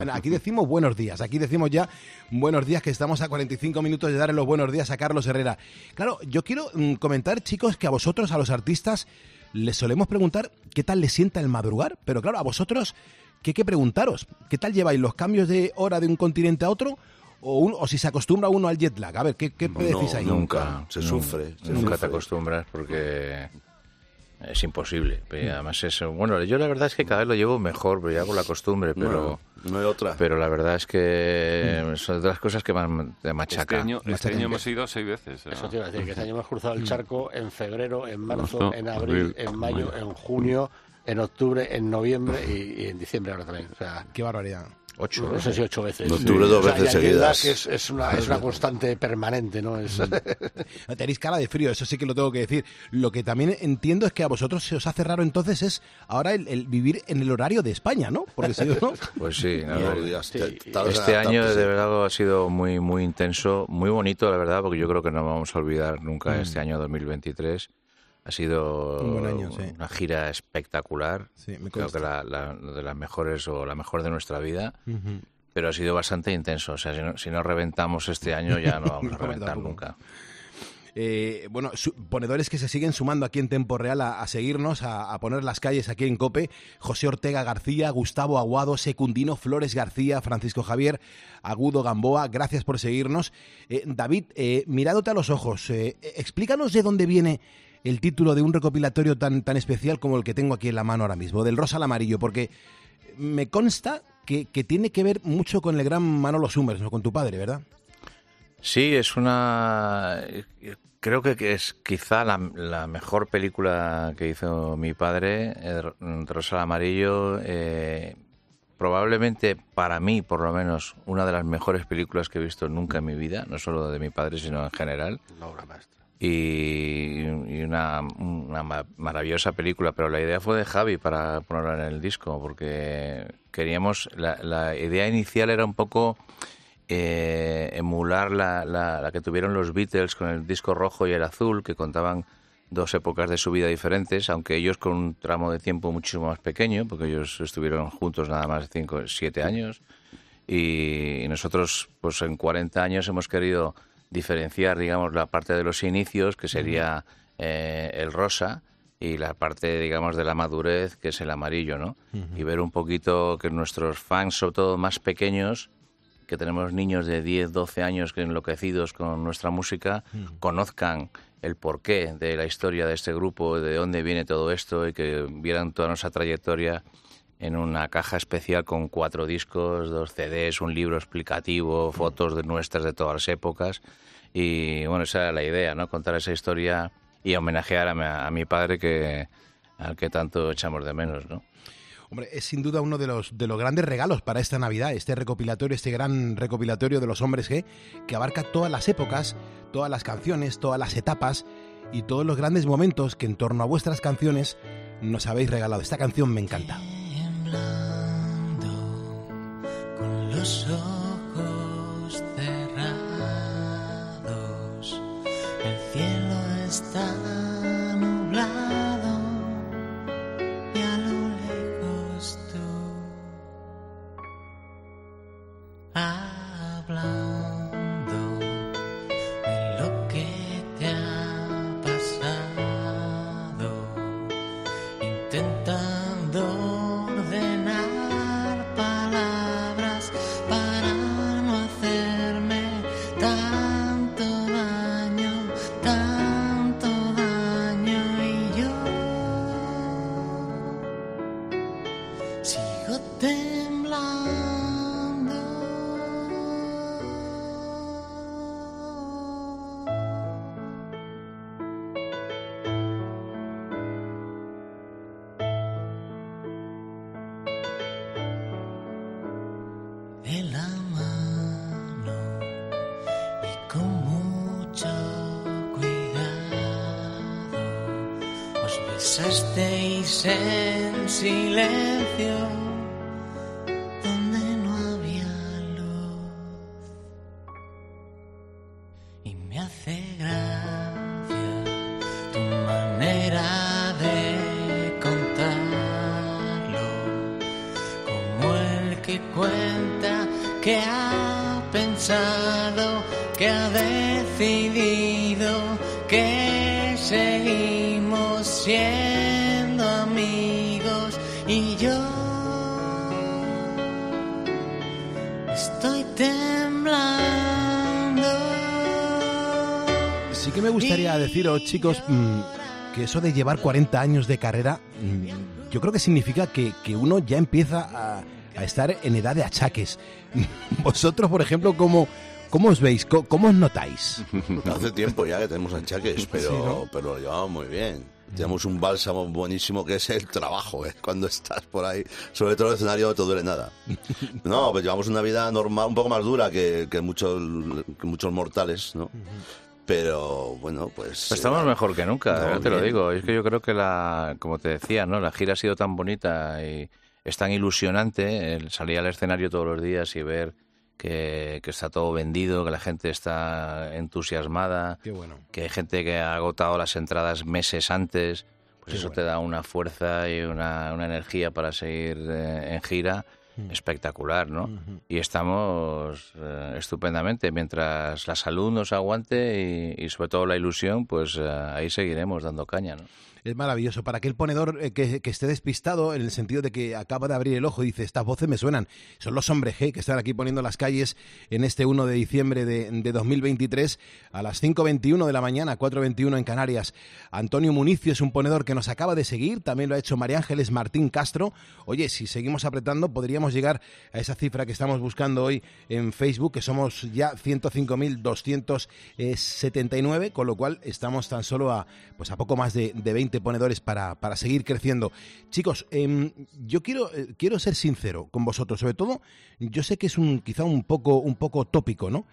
Bueno, aquí decimos buenos días, aquí decimos ya buenos días, que estamos a 45 minutos de darle los buenos días a Carlos Herrera. Claro, yo quiero comentar, chicos, que a vosotros, a los artistas, les solemos preguntar qué tal les sienta el madrugar, pero claro, a vosotros, ¿qué preguntaros? ¿Qué tal lleváis los cambios de hora de un continente a otro? O si se acostumbra uno al jet lag. A ver, ¿qué decís ahí? Nunca. Sufre. Nunca te acostumbras porque es imposible. Además bueno, yo la verdad es que cada vez lo llevo mejor, pero ya con la costumbre, pero... No hay otra. Pero la verdad es que son de las cosas que te machaca. Este año hemos ido 6 veces. Eso te iba a decir, que este año hemos cruzado el charco en febrero, en marzo, en abril, en mayo, en junio, en octubre, en noviembre y en diciembre ahora también. O sea, qué barbaridad. 8, no sé si 8 veces. En octubre 2 veces seguidas. Es una constante permanente, ¿no? Tenéis cara de frío, eso sí que lo tengo que decir. Lo que también entiendo es que a vosotros se os hace raro entonces es ahora el vivir en el horario de España, ¿no? Porque si no... Pues sí, sí. Este año de verdad ha sido muy, muy intenso, muy bonito, la verdad, porque yo creo que no vamos a olvidar nunca este año 2023. Ha sido un buen año, sí. Una gira espectacular, sí, creo que de las mejores o la mejor de nuestra vida, pero ha sido bastante intenso. O sea, si no reventamos este año ya no vamos a reventar nunca. Bueno, ponedores que se siguen sumando aquí en Tempo Real a seguirnos, a poner las calles aquí en COPE. José Ortega García, Gustavo Aguado, Secundino Flores García, Francisco Javier Agudo Gamboa, gracias por seguirnos. David, mirándote a los ojos, explícanos de dónde viene el título de un recopilatorio tan especial como el que tengo aquí en la mano ahora mismo, del rosa al amarillo, porque me consta que tiene que ver mucho con el gran Manolo Summers, ¿no? Con tu padre, ¿verdad? Sí, creo que es quizá la mejor película que hizo mi padre, Rosa al amarillo, probablemente para mí, por lo menos, una de las mejores películas que he visto nunca en mi vida, no solo de mi padre, sino en general. Una obra maestra. Y una maravillosa película, pero la idea fue de Javi para ponerla en el disco, porque queríamos, la idea inicial era un poco emular la que tuvieron los Beatles con el disco rojo y el azul, que contaban 2 épocas de su vida diferentes, aunque ellos con un tramo de tiempo muchísimo más pequeño, porque ellos estuvieron juntos nada más de 5 o 7 años, y nosotros pues en 40 años hemos querido diferenciar, digamos, la parte de los inicios, que sería el rosa, y la parte, digamos, de la madurez, que es el amarillo, ¿no? Y ver un poquito que nuestros fans, sobre todo más pequeños, que tenemos niños de 10, 12 años que enloquecidos con nuestra música, conozcan el porqué de la historia de este grupo, de dónde viene todo esto, y que vieran toda nuestra trayectoria en una caja especial con 4 discos, 2 CDs, un libro explicativo, fotos de nuestras de todas las épocas. Y bueno, esa era la idea, ¿no? Contar esa historia y homenajear a mi padre, al que tanto echamos de menos, ¿no? Hombre, es sin duda uno de los grandes regalos para esta Navidad, este gran recopilatorio de los Hombres G, que abarca todas las épocas, todas las canciones, todas las etapas y todos los grandes momentos que en torno a vuestras canciones nos habéis regalado. Esta canción me encanta. Con los ojos cerrados, el cielo está nublado y a lo lejos tú hablando de lo que te ha pasado, intentando ordenar palabras para no hacerme tanto daño, y yo sigo temblando. De la mano y con mucho cuidado os besasteis en silencio donde no había luz, y me hace gracia tu manera de contarlo, como el que cuenta poeta que ha pensado, que ha decidido que seguimos siendo amigos y yo estoy temblando. Sí que me gustaría deciros, chicos, que eso de llevar 40 años de carrera, yo creo que significa que uno ya empieza a estar en edad de achaques. Vosotros, por ejemplo, ¿cómo os veis? ¿Cómo os notáis? Hace tiempo ya que tenemos achaques, pero, sí, ¿no? pero lo llevamos muy bien. Tenemos un bálsamo buenísimo que es el trabajo, ¿eh? Cuando estás por ahí, sobre todo en el escenario, no te duele nada. No, pues llevamos una vida normal, un poco más dura que muchos mortales, ¿no? Pero bueno, pues estamos mejor que nunca, no, te lo bien. digo. Es que yo creo que como te decía, ¿no? La gira ha sido tan bonita y es tan ilusionante el salir al escenario todos los días y ver que está todo vendido, que la gente está entusiasmada, Qué bueno. que hay gente que ha agotado las entradas meses antes, pues Qué eso bueno. te da una fuerza y una energía para seguir en gira espectacular, ¿no? Y estamos estupendamente. Mientras la salud nos aguante y sobre todo la ilusión, pues ahí seguiremos dando caña, ¿no? Es maravilloso. Para aquel ponedor que esté despistado, en el sentido de que acaba de abrir el ojo y dice, estas voces me suenan. Son los Hombres G que están aquí poniendo las calles en este 1 de diciembre de 2023 a las 5:21 de la mañana, 4:21 en Canarias. Antonio Municio es un ponedor que nos acaba de seguir. También lo ha hecho María Ángeles Martín Castro. Oye, si seguimos apretando, podríamos llegar a esa cifra que estamos buscando hoy en Facebook, que somos ya 105.279, con lo cual estamos tan solo a poco más de 20 ponedores para seguir creciendo. Chicos, yo quiero ser sincero con vosotros, sobre todo, yo sé que es quizá un poco tópico, ¿no?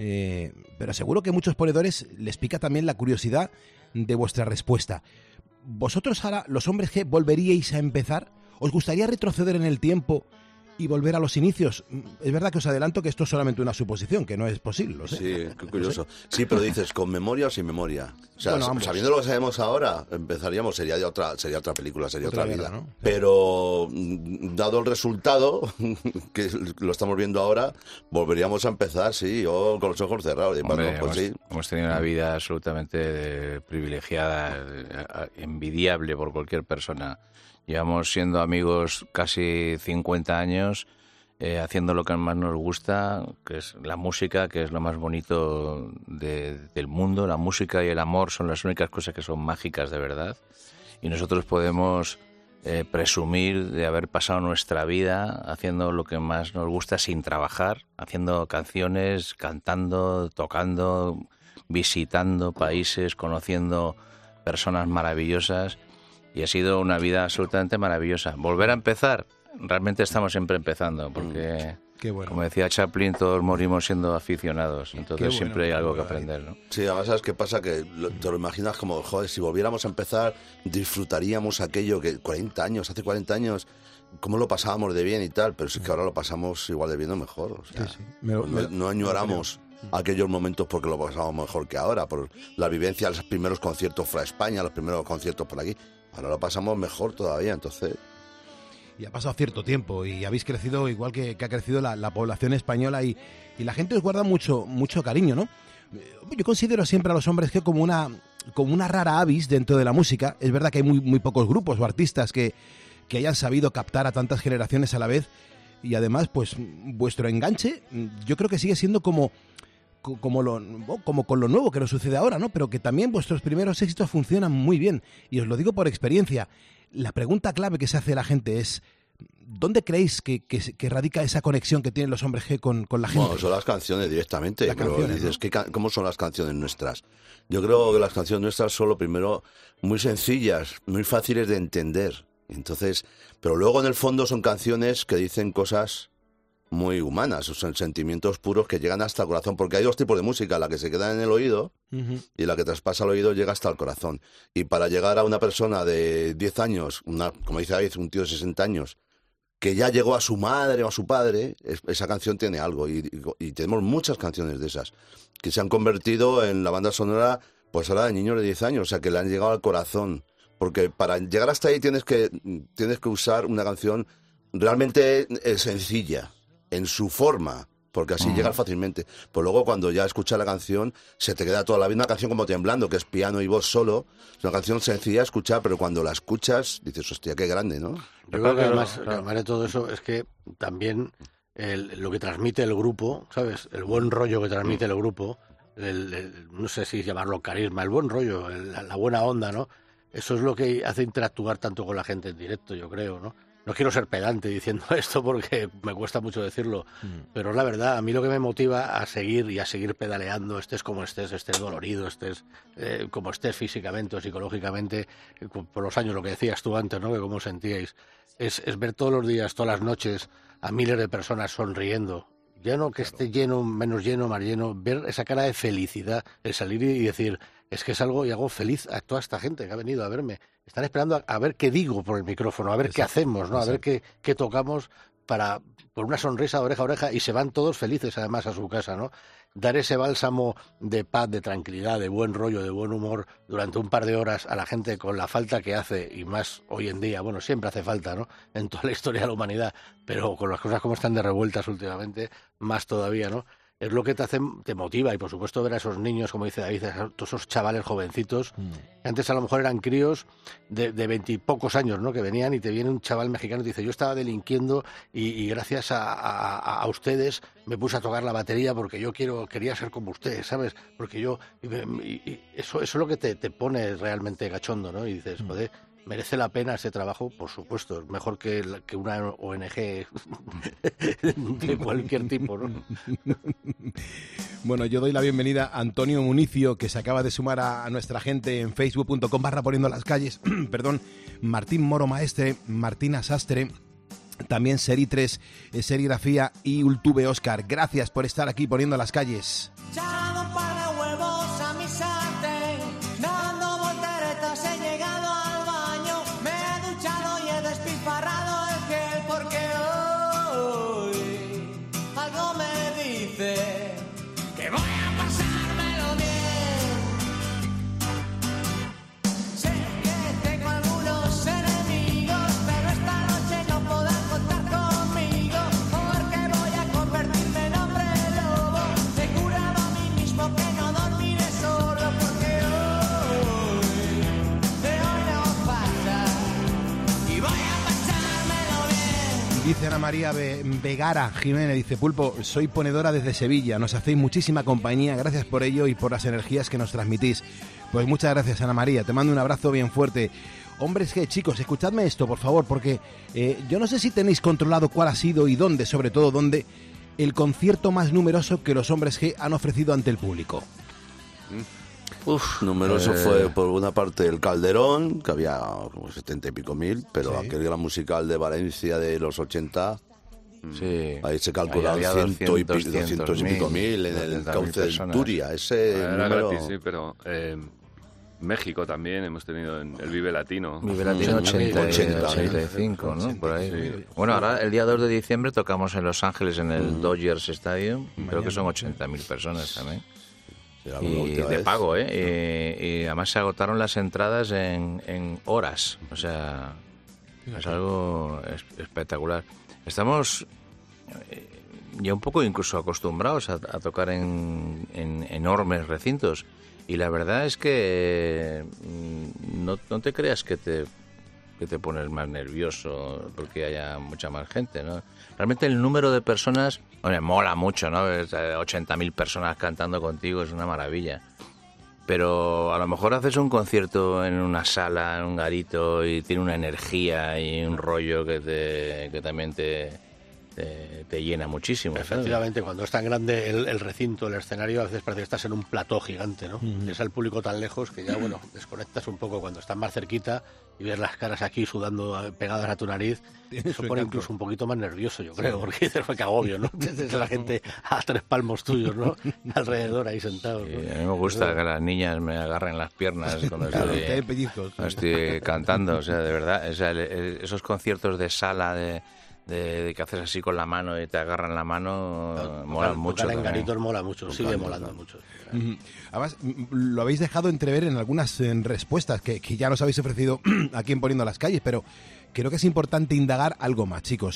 Pero seguro que a muchos ponedores les pica también la curiosidad de vuestra respuesta. ¿Vosotros ahora, los Hombres G, volveríais a empezar? ¿Os gustaría retroceder en el tiempo y volver a los inicios? Es verdad que os adelanto que esto es solamente una suposición, que no es posible, lo sé. Sí, qué curioso. Sí, pero dices, ¿con memoria o sin memoria? O sea, Bueno, ambos. sabiendo lo que sabemos ahora, empezaríamos, sería otra película, sería otra vida. guerra, ¿no? Pero, dado el resultado, que lo estamos viendo ahora, volveríamos a empezar, sí, yo con los ojos cerrados. Y Hombre, bueno, pues sí. hemos tenido una vida absolutamente privilegiada, envidiable por cualquier persona. Llevamos siendo amigos casi 50 años, haciendo lo que más nos gusta, que es la música, que es lo más bonito del mundo. La música y el amor son las únicas cosas que son mágicas de verdad. Y nosotros podemos presumir de haber pasado nuestra vida haciendo lo que más nos gusta sin trabajar, haciendo canciones, cantando, tocando, visitando países, conociendo personas maravillosas. Y ha sido una vida absolutamente maravillosa. ¿Volver a empezar? Realmente estamos siempre empezando, porque, Qué bueno. como decía Chaplin, todos morimos siendo aficionados. Entonces Qué bueno, siempre hay algo que verdad. aprender, ¿no? Sí, además, ¿sabes qué pasa? Que te lo imaginas como, joder, si volviéramos a empezar, disfrutaríamos aquello que hace 40 años, cómo lo pasábamos de bien y tal, pero es que ahora lo pasamos igual de bien o mejor. O sea, Sí. no añoramos aquellos momentos porque lo pasamos mejor que ahora, por la vivencia, los primeros conciertos fuera de España, los primeros conciertos por aquí. Ahora lo pasamos mejor todavía, entonces... Y ha pasado cierto tiempo y habéis crecido igual que ha crecido la población española y la gente os guarda mucho cariño, ¿no? Yo considero siempre a los Hombres G como una rara avis dentro de la música. Es verdad que hay muy pocos grupos o artistas que hayan sabido captar a tantas generaciones a la vez y además, pues, vuestro enganche yo creo que sigue siendo como con lo nuevo que nos sucede ahora, ¿no? Pero que también vuestros primeros éxitos funcionan muy bien. Y os lo digo por experiencia. La pregunta clave que se hace la gente es, ¿dónde creéis que radica esa conexión que tienen los Hombres G con la gente? Bueno, son las canciones directamente. Las Pero canciones, dices, ¿no? ¿cómo son las canciones nuestras? Yo creo que las canciones nuestras son, lo primero, muy sencillas, muy fáciles de entender. Entonces, pero luego en el fondo son canciones que dicen cosas muy humanas, son sentimientos puros que llegan hasta el corazón, porque hay dos tipos de música, la que se queda en el oído y la que traspasa el oído llega hasta el corazón. Y para llegar a una persona de 10 años, como dice David, un tío de 60 años, que ya llegó a su madre o a su padre, esa canción tiene algo. Y tenemos muchas canciones de esas, que se han convertido en la banda sonora, pues ahora de niños de 10 años, o sea, que le han llegado al corazón. Porque para llegar hasta ahí tienes que usar una canción realmente sencilla. en su forma, porque así llegas fácilmente. Pues luego cuando ya escuchas la canción, se te queda toda la misma canción como Temblando, que es piano y voz solo. Es una canción sencilla de escuchar, pero cuando la escuchas, dices, hostia, qué grande, ¿no? Yo creo que además de todo eso es que también lo que transmite el grupo, ¿sabes? El buen rollo que transmite el grupo, no sé si llamarlo carisma, el buen rollo, la buena onda, ¿no? Eso es lo que hace interactuar tanto con la gente en directo, yo creo, ¿no? No quiero ser pedante diciendo esto porque me cuesta mucho decirlo, pero la verdad, a mí lo que me motiva a seguir y a seguir pedaleando, estés como estés dolorido, estés como estés físicamente o psicológicamente, por los años, lo que decías tú antes, ¿no? Que cómo sentíais, es ver todos los días, todas las noches, a miles de personas sonriendo, ya no que esté lleno, menos lleno, más lleno, ver esa cara de felicidad, el salir y decir, es que salgo y hago feliz a toda esta gente que ha venido a verme. Están esperando a ver qué digo por el micrófono, a ver qué hacemos, ¿no? A ver qué tocamos por una sonrisa de oreja a oreja, y se van todos felices además a su casa, ¿no? Dar ese bálsamo de paz, de tranquilidad, de buen rollo, de buen humor durante un par de horas a la gente con la falta que hace, y más hoy en día, bueno, siempre hace falta, ¿no? En toda la historia de la humanidad, pero con las cosas como están de revueltas últimamente, más todavía, ¿no? Es lo que te motiva, y por supuesto ver a esos niños, como dice David, a todos esos chavales jovencitos, que antes a lo mejor eran críos de 20 y pocos años, ¿no? Que venían y te viene un chaval mexicano y te dice, yo estaba delinquiendo y gracias a ustedes me puse a tocar la batería porque yo quería ser como ustedes, ¿sabes? Porque yo... Y eso es lo que te pone realmente cachondo, ¿no? Y dices, joder, ¿merece la pena ese trabajo? Por supuesto, es mejor que una ONG de cualquier tipo, ¿no? Bueno, yo doy la bienvenida a Antonio Municio, que se acaba de sumar a nuestra gente en facebook.com/poniendo las calles, perdón, Martín Moro Maestre, Martina Sastre, también Seri3, Serigrafía y Ultube Oscar. Gracias por estar aquí poniendo las calles. Dice Ana María Vegara Jiménez, dice, Pulpo, soy ponedora desde Sevilla, nos hacéis muchísima compañía, gracias por ello y por las energías que nos transmitís. Pues muchas gracias, Ana María, te mando un abrazo bien fuerte. Hombres G, chicos, escuchadme esto, por favor, porque yo no sé si tenéis controlado cuál ha sido y dónde, sobre todo dónde, el concierto más numeroso que los Hombres G han ofrecido ante el público. Numeroso fue por una parte el Calderón, que había como 70 y pico mil, pero aquel gran musical de Valencia de los 80, ahí se calculaban 200 y pico mil en el cauce del Turia. Ese número... gratis, sí, pero México también hemos tenido en el Vive Latino. Vive Latino 85, ¿no? Sí, por ahí. Sí. Bueno, ahora el día 2 de diciembre tocamos en Los Ángeles en el Dodgers Stadium, creo que son 80.000 personas también. Y de pago, y además se agotaron las entradas en horas, o sea, es algo espectacular. Estamos ya un poco incluso acostumbrados a tocar en enormes recintos, y la verdad es que no te creas que te pones más nervioso porque haya mucha más gente, ¿no? Realmente el número de personas, mola mucho, ¿no? 80.000 personas cantando contigo es una maravilla. Pero a lo mejor haces un concierto en una sala, en un garito, y tiene una energía y un rollo que también te llena muchísimo, ¿sabes? Efectivamente, cuando es tan grande el recinto, el escenario, a veces parece que estás en un plató gigante, ¿no? Ves al público tan lejos que ya, desconectas un poco cuando estás más cerquita y ves las caras aquí sudando pegadas a tu nariz. Eso pone incluso un poquito más nervioso, yo creo, porque dices, qué agobio, ¿no? Tienes a la gente a 3 palmos tuyos, ¿no? Alrededor ahí sentados, ¿no? A mí me gusta que las niñas me agarren las piernas cuando estoy cantando, o sea, de verdad, o sea, esos conciertos de sala de que haces así con la mano y te agarran la mano, mola mucho. Tocar en garitos mola mucho, sigue molando mucho. Además, lo habéis dejado entrever en algunas respuestas que ya nos habéis ofrecido aquí en Poniendo las Calles, pero creo que es importante indagar algo más, chicos.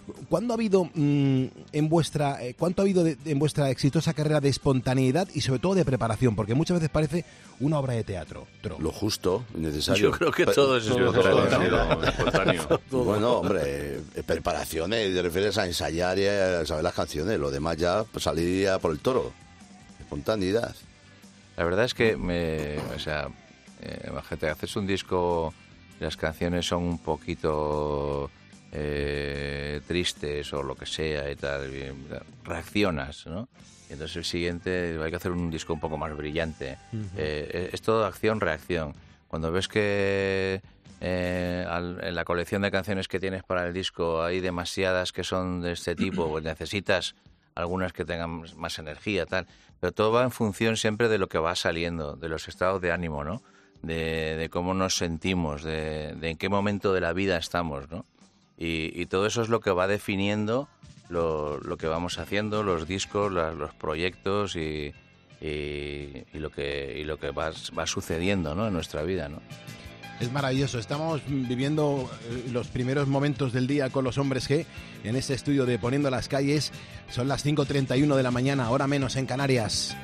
¿Cuándo ha habido cuánto ha habido en vuestra exitosa carrera de espontaneidad y sobre todo de preparación? Porque muchas veces parece una obra de teatro. Lo justo, necesario. Yo creo que todo es espontáneo. Bueno, hombre, preparaciones, te refieres a ensayar y a saber las canciones. Lo demás ya pues, saliría por el toro. Espontaneidad. La verdad es que, imagínate, haces un disco, las canciones son un poquito tristes o lo que sea y tal, y reaccionas, ¿no? Y entonces el siguiente hay que hacer un disco un poco más brillante. Es todo acción-reacción. Cuando ves que en la colección de canciones que tienes para el disco hay demasiadas que son de este tipo, pues necesitas algunas que tengan más energía, tal, pero todo va en función siempre de lo que va saliendo, de los estados de ánimo, ¿no? De cómo nos sentimos, de en qué momento de la vida estamos, ¿no? Y todo eso es lo que va definiendo lo que vamos haciendo, los discos, los proyectos y lo que va sucediendo, ¿no? En nuestra vida, ¿no? Es maravilloso, estamos viviendo los primeros momentos del día con los Hombres G en este estudio de Poniendo las Calles. Son las 5:31 de la mañana, hora menos en Canarias.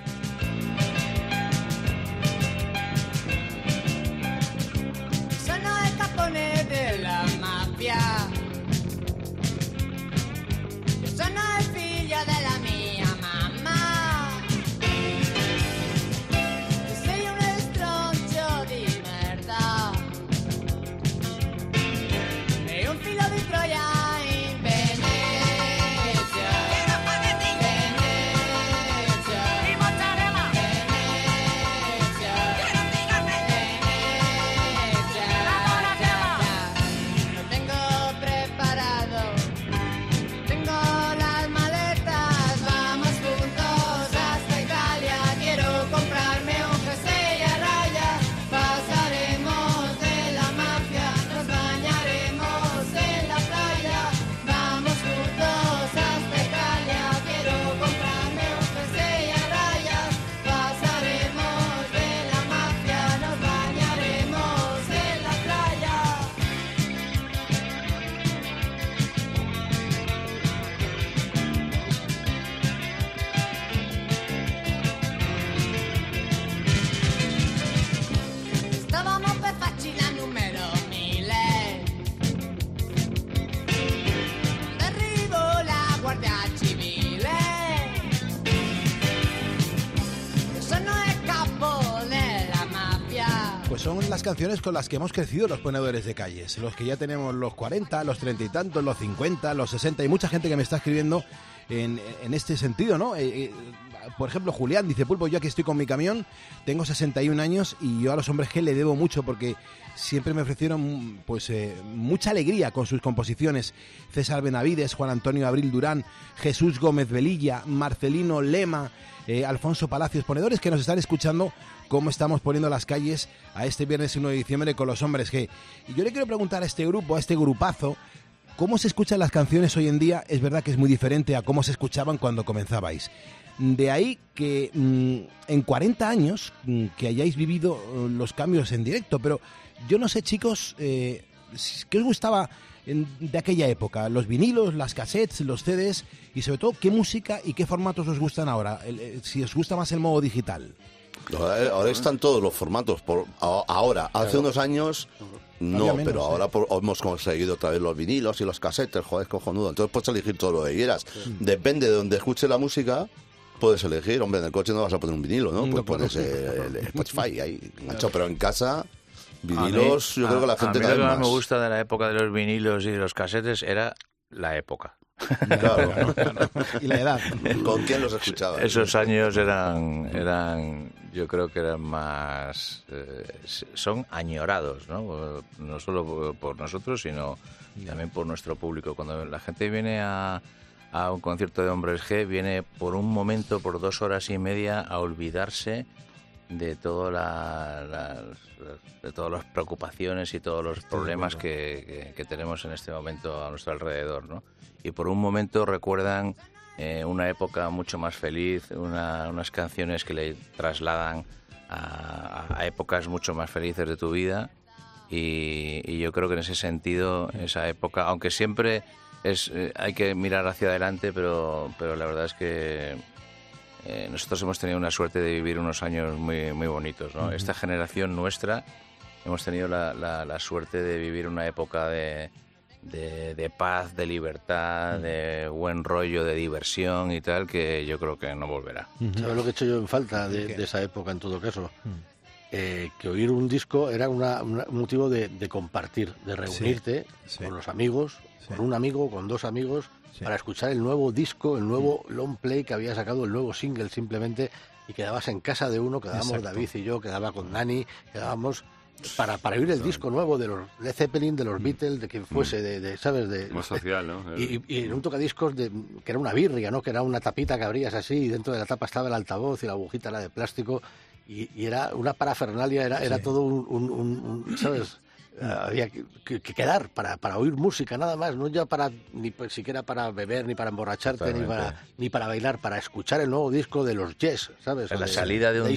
Sono el capone de la mafia. Sono el figlio della mia mamma. Sei un stronzo di merda. E un filo di Troia in Venezia. Venezia. Di mozzarella. Venezia. Que no digas Venezia. Lo tengo preparado. Tengo las maletas. Vamos juntos hasta Italia. Quiero comprarme un jersey a rayas. Pasaremos de la mafia. Nos bañaremos en la playa. Vamos juntos hasta Italia. Quiero comprarme un jersey a rayas. Pasaremos de la mafia. Nos bañaremos en la playa. Stavamo per farci la numero 1000. Arrivo la Guardia Civile. Sono il capo della mafia. Pues son las canciones con las que hemos crecido los ponedores de calles, los que ya tenemos los 40, los 30 y tantos, los 50, los 60, y mucha gente que me está escribiendo en este sentido, ¿no? Por ejemplo, Julián dice: Pulpo, yo aquí estoy con mi camión, tengo 61 años y yo a los Hombres G le debo mucho porque siempre me ofrecieron mucha alegría con sus composiciones. César Benavides, Juan Antonio Abril Durán, Jesús Gómez Velilla, Marcelino Lema, Alfonso Palacios, ponedores que nos están escuchando cómo estamos poniendo las calles a este viernes 1 de diciembre con los Hombres G. Y yo le quiero preguntar a este grupo, a este grupazo, ¿cómo se escuchan las canciones hoy en día? Es verdad que es muy diferente a cómo se escuchaban cuando comenzabais. De ahí que en 40 años que hayáis vivido los cambios en directo, pero yo no sé, chicos, ¿qué os gustaba de aquella época? Los vinilos, las cassettes, los CDs y sobre todo, ¿qué música y qué formatos os gustan ahora? Si os gusta más el modo digital. Ahora están todos los formatos. Ahora, hace unos años no, menos, pero ahora hemos conseguido otra vez los vinilos y los cassettes, joder, es cojonudo. Entonces puedes elegir todo lo que quieras. Depende de donde escuches la música, puedes elegir. Hombre, en el coche no vas a poner un vinilo, ¿no? Pues pones el Spotify ahí enganchado, pero en casa... Vinilos, yo creo que la gente a mí lo que más más me gusta de la época de los vinilos y de los casetes era la época. Claro. Y la edad. ¿Con quién los escuchabas? Esos años eran yo creo que eran más... son añorados, ¿no? No solo por nosotros, sino también por nuestro público. Cuando la gente viene a un concierto de Hombres G, viene por un momento, por 2 horas y media, a olvidarse de todas las preocupaciones y todos los problemas que tenemos en este momento a nuestro alrededor, ¿no? Y por un momento recuerdan una época mucho más feliz, unas canciones que le trasladan a épocas mucho más felices de tu vida y yo creo que en ese sentido esa época, aunque siempre hay que mirar hacia adelante, pero la verdad es que nosotros hemos tenido una suerte de vivir unos años muy, muy bonitos, ¿no? Esta generación nuestra hemos tenido la suerte de vivir una época de paz, de libertad, de buen rollo, de diversión y tal, que yo creo que no volverá. ¿Sabes lo que he hecho yo en falta de esa época en todo caso? Que oír un disco era un motivo de compartir, de reunirte con los amigos, con un amigo, con dos amigos, para escuchar el nuevo disco, el nuevo long play que había sacado, el nuevo single simplemente, y quedabas en casa de uno, quedábamos David y yo, quedaba con Dani, quedábamos para oír el disco nuevo de los Led Zeppelin, de los Beatles, de quien fuese, ¿sabes? Más social, ¿no? Y en un tocadiscos que era una birria, ¿no? Que era una tapita que abrías así y dentro de la tapa estaba el altavoz y la agujita era de plástico y era una parafernalia, era todo un ¿sabes? Había que quedar para oír música nada más, no ya ni siquiera para beber, ni para emborracharte, ni para bailar, para escuchar el nuevo disco de los Yes, ¿sabes? La salida de un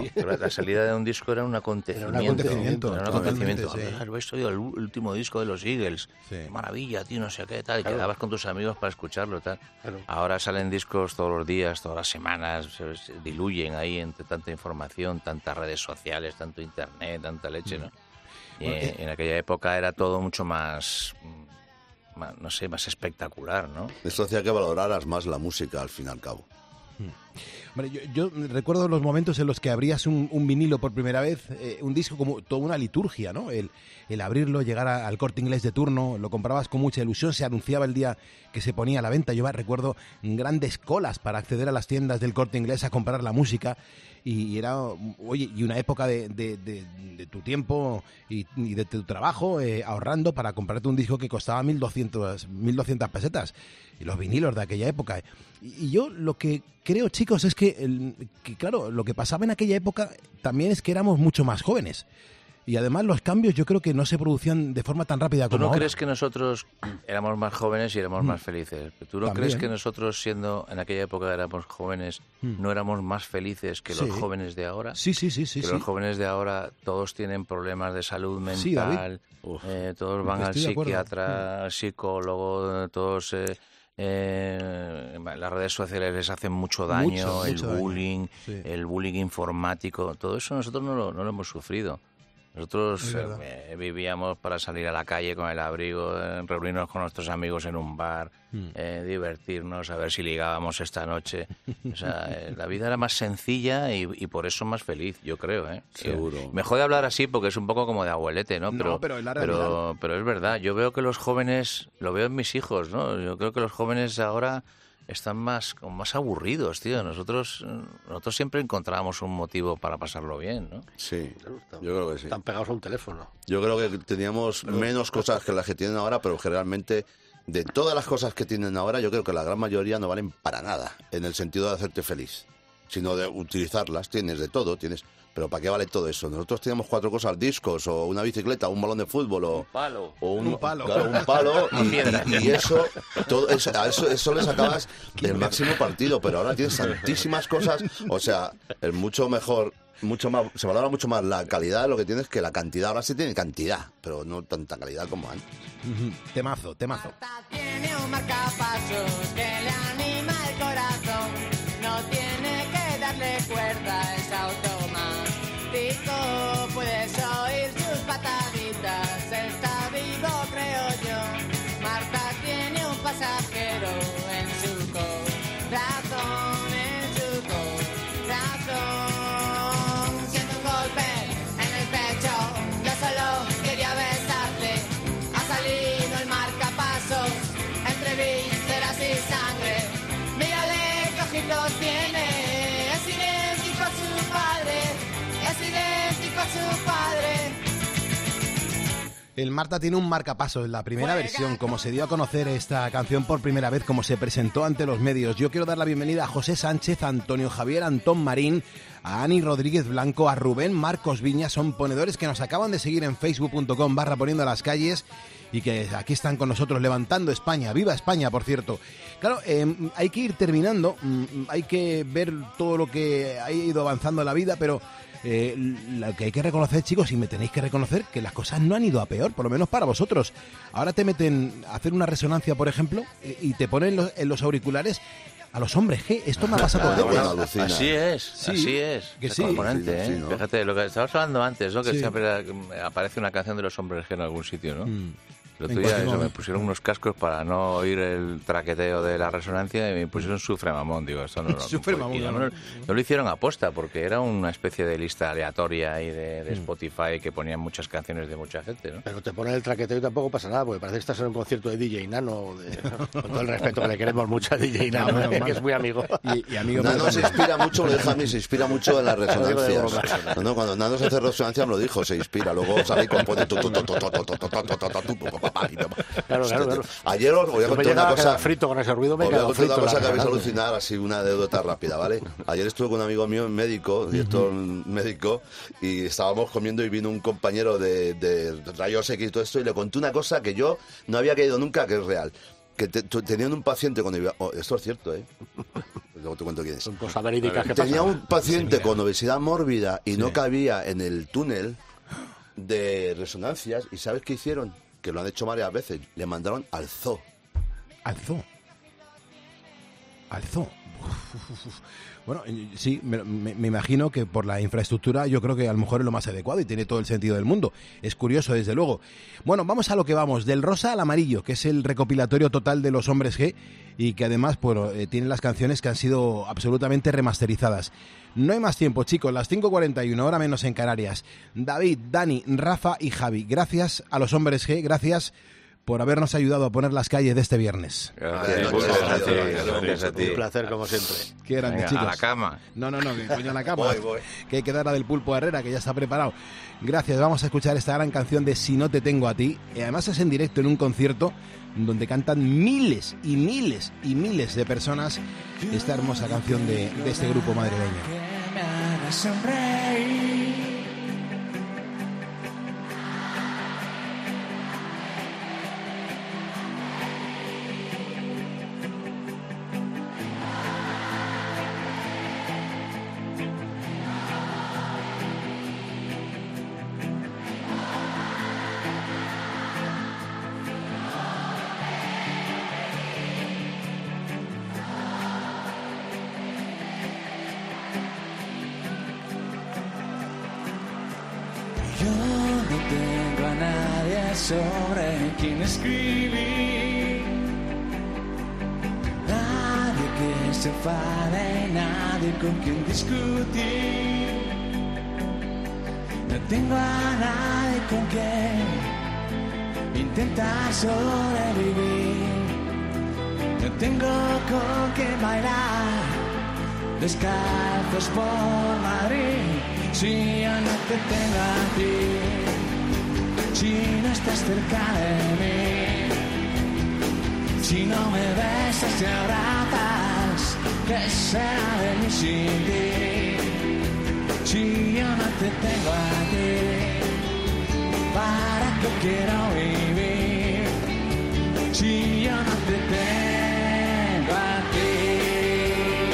disco era un acontecimiento. Era un acontecimiento. ¿Habéis oído el último disco de los Eagles? Qué maravilla, tío, no sé qué, tal. Y quedabas con tus amigos para escucharlo, tal. Claro. Ahora salen discos todos los días, todas las semanas, se diluyen ahí entre tanta información, tantas redes sociales, tanto internet, tanta leche, ¿no? Y en aquella época era todo mucho más, no sé, más espectacular, ¿no? Esto hacía que valoraras más la música, al fin y al cabo. Hombre, yo recuerdo los momentos en los que abrías un vinilo por primera vez, un disco como toda una liturgia, ¿no? El abrirlo, llegar al Corte Inglés de turno, lo comprabas con mucha ilusión, se anunciaba el día que se ponía a la venta. Yo recuerdo grandes colas para acceder a las tiendas del Corte Inglés a comprar la música. Y era, oye, y una época de tu tiempo y de tu trabajo ahorrando para comprarte un disco que costaba 1.200 pesetas. Y los vinilos de aquella época. Y yo lo que creo, chicos, es que claro, lo que pasaba en aquella época también es que éramos mucho más jóvenes. Y además los cambios yo creo que no se producían de forma tan rápida como ahora. ¿Tú no crees que nosotros éramos más jóvenes y éramos más felices? ¿Tú no crees que nosotros, siendo en aquella época éramos jóvenes, no éramos más felices que los jóvenes de ahora? Sí. Los jóvenes de ahora todos tienen problemas de salud mental, todos van al psiquiatra, al psicólogo, todos... las redes sociales les hacen mucho daño, el bullying informático, todo eso nosotros no lo hemos sufrido. Nosotros vivíamos para salir a la calle con el abrigo, reunirnos con nuestros amigos en un bar, divertirnos, a ver si ligábamos esta noche. O sea, la vida era más sencilla y por eso más feliz, yo creo, ¿eh? Seguro. Me jode hablar así porque es un poco como de abuelete, ¿no? Pero es la realidad. Pero es verdad, yo veo que los jóvenes, lo veo en mis hijos, ¿no? Yo creo que los jóvenes ahora están más aburridos, tío. Nosotros siempre encontrábamos un motivo para pasarlo bien, ¿no? Sí, yo creo que sí. Están pegados a un teléfono. Yo creo que teníamos menos cosas que las que tienen ahora, pero generalmente de todas las cosas que tienen ahora, yo creo que la gran mayoría no valen para nada, en el sentido de hacerte feliz, sino de utilizarlas. Tienes de todo, pero ¿para qué vale todo eso? Nosotros teníamos 4 cosas, discos, o una bicicleta, o un balón de fútbol, o un palo. O un palo. Claro, un palo y eso, todo eso le sacabas del máximo partido, pero ahora tienes tantísimas cosas, o sea, es mucho mejor, mucho más, se valora mucho más la calidad de lo que tienes que la cantidad. Ahora sí tiene cantidad, pero no tanta calidad como antes. Temazo. Marta tiene un marcapasos que le anima el corazón. No tiene que darle cuerda, es automático. Puedes oír sus pataditas, está vivo, creo yo. Marta tiene un pasajero en su corazón, Siento un golpe en el pecho, yo solo quería besarte. Ha salido el marcapasos entre vísceras y sangre. Mírale qué ojitos tiene, es idéntico a su padre, es idéntico a su padre. El Marta tiene un marcapasos, en la primera versión, como se dio a conocer esta canción por primera vez, como se presentó ante los medios. Yo quiero dar la bienvenida a José Sánchez, a Antonio Javier, a Antón Marín, a Ani Rodríguez Blanco, a Rubén Marcos Viña. Son ponedores que nos acaban de seguir en facebook.com/poniendo las calles y que aquí están con nosotros levantando España. ¡Viva España, por cierto! Claro, hay que ir terminando, hay que ver todo lo que ha ido avanzando en la vida, pero lo que hay que reconocer, chicos, y me tenéis que reconocer que las cosas no han ido a peor, por lo menos para vosotros. Ahora te meten a hacer una resonancia, por ejemplo, y te ponen en los auriculares a los hombres G. Esto me ha pasado con bueno, ellos. alucina. Así es, Sí, así es. que Es sí. componente, ¿eh? Sí, ¿no? Fíjate, lo que estabas hablando antes, ¿no? Que Sí. siempre aparece una canción de los hombres G en algún sitio, ¿no? El otro En día cualquier me momento. pusieron unos cascos para no oír el traqueteo de la resonancia y me pusieron Sufre Mamón. Digo, esto no lo Sufre Mamón, y no, no. no lo hicieron aposta porque era una especie de lista aleatoria ahí de Spotify que ponían muchas canciones de mucha gente, ¿no? Pero te ponen el traqueteo y tampoco pasa nada, porque parece que estás en un concierto de DJ Nano, con todo el respeto que le queremos mucho a DJ Nano, No, menos mal. que es muy amigo. Y amigo Nano mío se también. inspira mucho, lo de Javi, se inspira mucho en las resonancias. No, cuando Nano se hace resonancia me lo dijo, se inspira, luego sale y compone Claro. Ayer os voy a Yo me contar una llegaba a quedar cosa. frito con ese ruido, me Os voy a quedo contar frito. una cosa que la vais a verdad. alucinar, así una anécdota rápida, ¿vale? Ayer estuve con un amigo mío, médico, director médico, y estábamos comiendo y vino un compañero de rayos X y todo esto, y le conté una cosa que yo no había creído nunca que es real. Que tenían un paciente con obesidad... esto es cierto, ¿eh? Luego te cuento quién es. Son cosas verídicas que Tenía pasan. un paciente con obesidad mórbida y no cabía en el túnel de resonancias, y ¿sabes qué hicieron? Que lo han hecho varias veces. Le mandaron al zoo. Al zoo. Bueno, sí, me imagino que por la infraestructura yo creo que a lo mejor es lo más adecuado y tiene todo el sentido del mundo. Es curioso, desde luego. Bueno, vamos a lo que vamos, del rosa al amarillo, que es el recopilatorio total de los hombres G y que además tiene las canciones que han sido absolutamente remasterizadas. No hay más tiempo, chicos, las 5:41, hora menos en Canarias. David, Dani, Rafa y Javi, gracias a los hombres G, gracias por habernos ayudado a poner las calles de este viernes. Gracias, gracias a ti. Un placer, como siempre. Qué grande, Venga, chicos. a la cama. No, que coño a la cama. Voy. Que hay que dar a del Pulpo Herrera, que ya está preparado. Gracias, vamos a escuchar esta gran canción de Si no te tengo a ti. Y además es en directo en un concierto donde cantan miles y miles y miles de personas esta hermosa canción de este grupo madrileño. Que me haga sonreír. Yo no tengo a nadie sobre quien escribir, nadie que se enfade, nadie con quien discutir. No tengo a nadie con quien intentar sobrevivir. No tengo con quien bailar descalzos por Madrid. Si yo no te tengo a ti, si no estás cerca de mí, si no me besas y abrazas, ¿qué será de mí sin ti? Si yo no te tengo a ti, ¿para qué quiero vivir? Si yo no